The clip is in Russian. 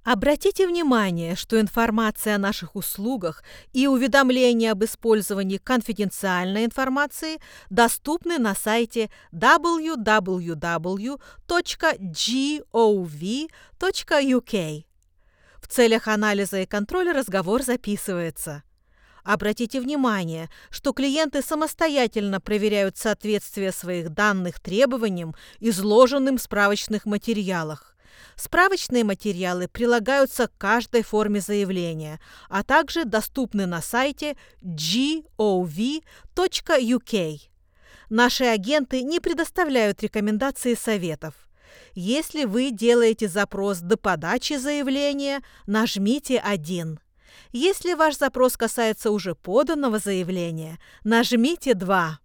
Обратите внимание, что информация о наших услугах и уведомления об использовании конфиденциальной информации доступны на сайте www.gov.uk. В целях анализа и контроля разговор записывается. Обратите внимание, что клиенты самостоятельно проверяют соответствие своих данных требованиям, изложенным в справочных материалах. Справочные материалы прилагаются к каждой форме заявления, а также доступны на сайте gov.uk. Наши агенты не предоставляют рекомендаций и советов. Если вы делаете запрос до подачи заявления, нажмите 1. Если ваш запрос касается уже поданного заявления, нажмите 2.